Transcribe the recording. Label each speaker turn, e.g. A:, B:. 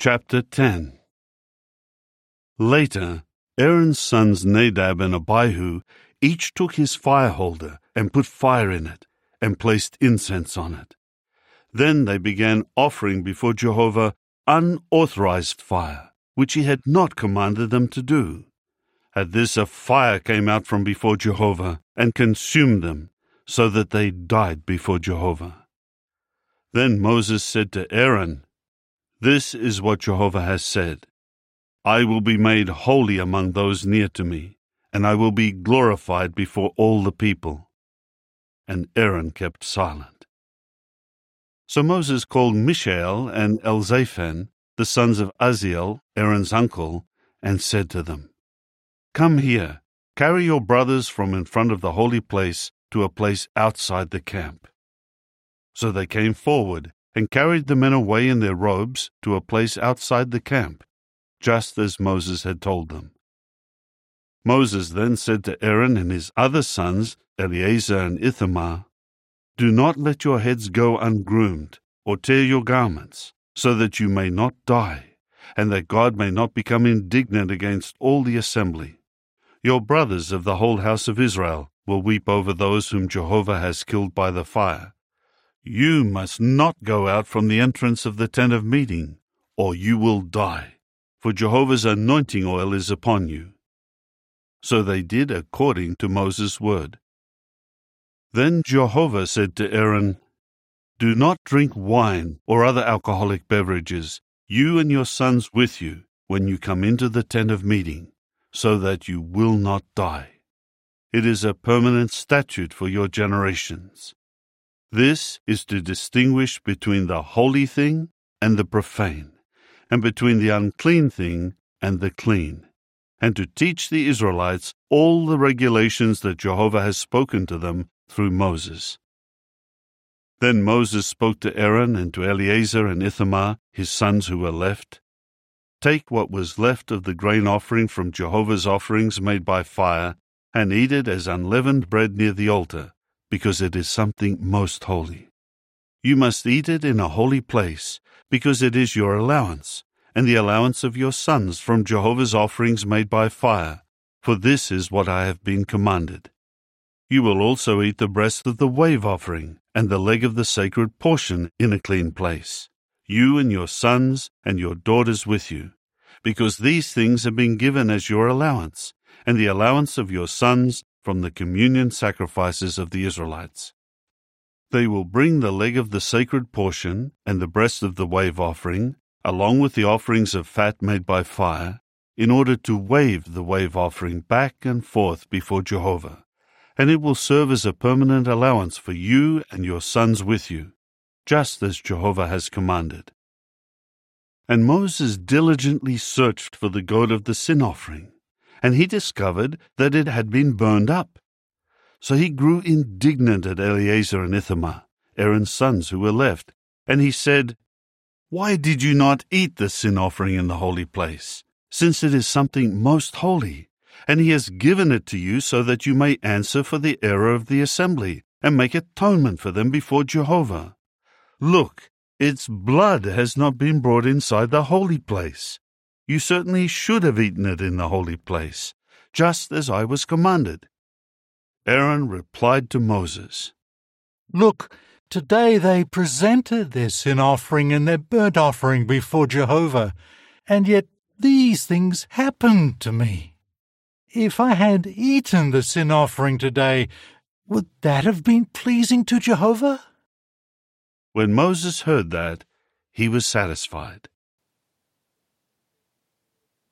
A: Chapter 10. Later, Aaron's sons Nadab and Abihu each took his fire holder and put fire in it and placed incense on it. Then they began offering before Jehovah unauthorized fire, which he had not commanded them to do. At this a fire came out from before Jehovah and consumed them, so that they died before Jehovah. Then Moses said to Aaron, "This is what Jehovah has said. I will be made holy among those near to me, and I will be glorified before all the people." And Aaron kept silent. So Moses called Mishael and Elzaphan, the sons of Uzziel, Aaron's uncle, and said to them, "Come here, carry your brothers from in front of the holy place to a place outside the camp." So they came forward and carried the men away in their robes to a place outside the camp, just as Moses had told them. Moses then said to Aaron and his other sons, Eleazar and Ithamar, "Do not let your heads go ungroomed, or tear your garments, so that you may not die, and that God may not become indignant against all the assembly. Your brothers of the whole house of Israel will weep over those whom Jehovah has killed by the fire. You must not go out from the entrance of the tent of meeting, or you will die, for Jehovah's anointing oil is upon you." So they did according to Moses' word. Then Jehovah said to Aaron, "Do not drink wine or other alcoholic beverages, you and your sons with you, when you come into the tent of meeting, so that you will not die. It is a permanent statute for your generations. This is to distinguish between the holy thing and the profane, and between the unclean thing and the clean, and to teach the Israelites all the regulations that Jehovah has spoken to them through Moses." Then Moses spoke to Aaron and to Eleazar and Ithamar, his sons who were left, "Take what was left of the grain offering from Jehovah's offerings made by fire, and eat it as unleavened bread near the altar, because it is something most holy. You must eat it in a holy place, because it is your allowance, and the allowance of your sons from Jehovah's offerings made by fire, for this is what I have been commanded. You will also eat the breast of the wave offering, and the leg of the sacred portion in a clean place, you and your sons and your daughters with you, because these things have been given as your allowance, and the allowance of your sons from the communion sacrifices of the Israelites. They will bring the leg of the sacred portion and the breast of the wave offering, along with the offerings of fat made by fire, in order to wave the wave offering back and forth before Jehovah, and it will serve as a permanent allowance for you and your sons with you, just as Jehovah has commanded." And Moses diligently searched for the goat of the sin offering, and he discovered that it had been burned up. So he grew indignant at Eleazar and Ithamar, Aaron's sons who were left, and he said, "Why did you not eat the sin offering in the holy place, since it is something most holy, and he has given it to you so that you may answer for the error of the assembly, and make atonement for them before Jehovah? Look, its blood has not been brought inside the holy place. You certainly should have eaten it in the holy place, just as I was commanded." Aaron replied to Moses,
B: "Look, today they presented their sin offering and their burnt offering before Jehovah, and yet these things happened to me. If I had eaten the sin offering today, would that have been pleasing to Jehovah?"
A: When Moses heard that, he was satisfied,